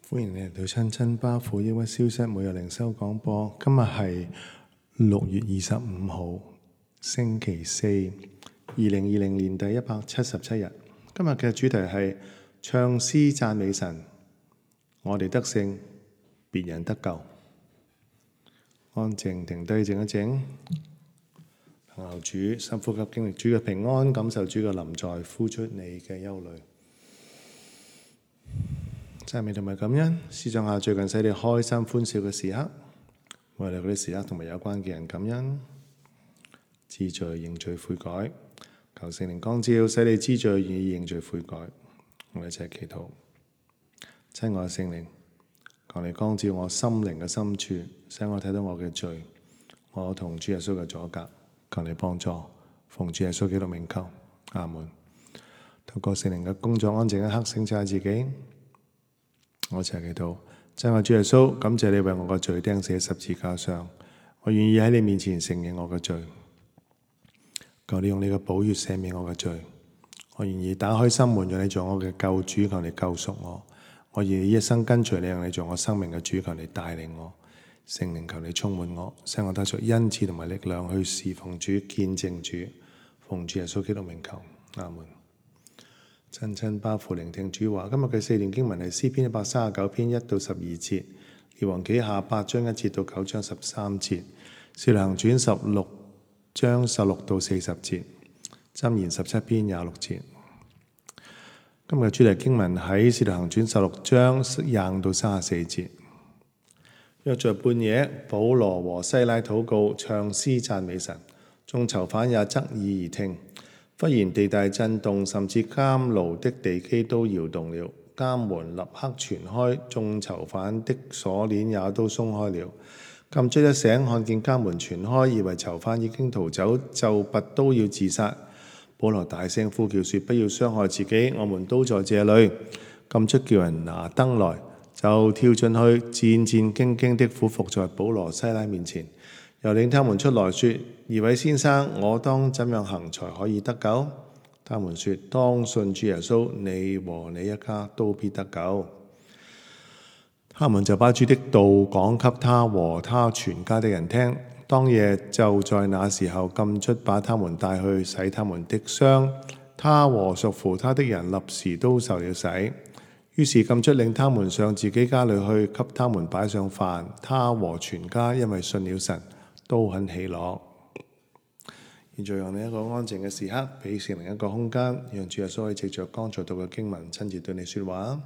歡迎你嚟到親親巴苦抑鬱消失每日靈修廣播。今日係6月25號，星期四，2020年第177日。今日嘅主題係唱詩讚美神，我哋得勝，別人得救。安靜停低，靜一靜，求主深呼吸，經歷主嘅平安，感受主嘅臨在，呼出你嘅憂慮。讚美同埋感恩，思想下最近使你開心歡笑嘅時刻，為你嗰啲時刻同埋有關嘅人感恩，知罪認罪悔改，求聖靈光照，使你知罪願意認罪悔改。我哋一齊祈禱。親愛嘅聖靈，求你光照我心靈嘅深處，使我睇到我嘅罪，我同主耶穌嘅阻隔，求你幫助，奉主耶穌基督名求，阿門。透過聖靈嘅工作，安靜一刻，省察自己。我一齊祈禱，親愛主耶穌，感謝你為我個罪釘死喺十字架上，我願意喺你面前承認我嘅罪，求你用你嘅寶血赦免我嘅罪，我願意打開心門，讓你做我嘅救主，求你救贖我，我願意一生跟隨你，讓你做我生命嘅主，求你帶領我，聖靈求你充滿我，使我得出恩賜同埋力量去侍奉主、見證主，奉主耶穌基督名求，阿門。親親巴苦聆聽主話，今日嘅4段經文係詩篇139篇1到12節，列王紀下8章1節到9章13節，使徒行傳16章16到40節，箴言17篇26節。今日嘅主題經文喺使徒行傳16章20到34節。約在半夜，保羅和西拉禱告，唱詩讚美神，眾囚犯也側耳而聽。忽然地大震動，甚至監牢的地基都搖動了，監門立刻全開，眾囚犯的鎖鏈也都鬆開了。禁卒一醒，看見監門全開，以為囚犯已經逃走，就拔刀要自殺。保羅大聲呼叫說：不要傷害自己，我們都在這裏。禁卒叫人拿燈來，就跳進去，戰戰兢兢的俯伏在保羅西拉面前，又領他們出來說：二位先生，我當怎樣行才可以得救？他們說：當信主耶穌，你和你一家都必得救。他們就把主的道講給他和他全家的人聽。當夜就在那時候，禁卒把他們帶去洗他們的傷，他和屬乎他的人立時都受了洗。於是禁卒領他們上自己家裏去，給他們擺上飯。他和全家因為信了神，都很喜樂。現在讓你一個安靜嘅時刻，俾聖靈一個空間，讓主耶穌可以藉着剛才讀嘅經文親自對你說話。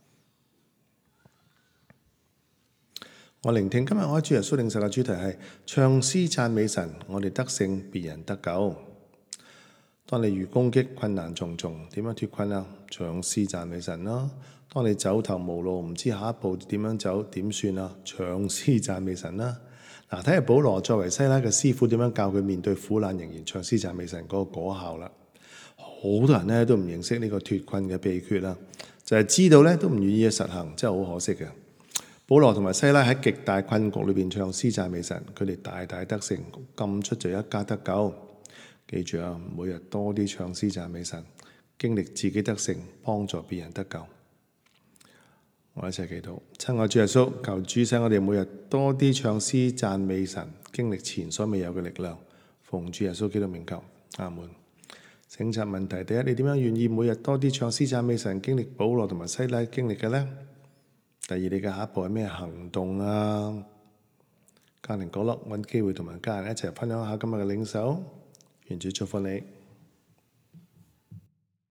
我聆聽今日我喺主耶穌領受嘅主題係唱詩讚美神，我哋得勝，別人得救。當你遇攻擊、困難重重，點樣脫困啊？唱詩讚美神啦。當你走投無路，唔知下一步點樣走，點算啊？唱詩讚美神啦。嗱，睇下保羅作為西拉嘅師傅點樣教佢面對苦難仍然唱詩讚美神嗰個果效啦。好多人咧都唔認識呢個脫困嘅秘訣啦，就係知道咧都唔願意去實行，真係好可惜嘅。保羅同埋西拉喺極大困局裏邊唱詩讚美神，佢哋大大得勝，禁卒就一家得救。記住啊，每日多啲唱詩讚美神，經歷自己得勝，幫助別人得救。我一齊祈禱，親愛主耶穌，求主使我哋每日多啲唱詩讚美神，經歷前所未有嘅力量。奉主耶穌基督名求，阿門。省察問題：第一，你點樣願意每日多啲唱詩讚美神，經歷保羅同埋西拉經歷嘅呢？第二，你嘅下一步係咩行動啊？家庭角落揾機會同埋家人一齊分享下今日嘅領受，願主祝福你。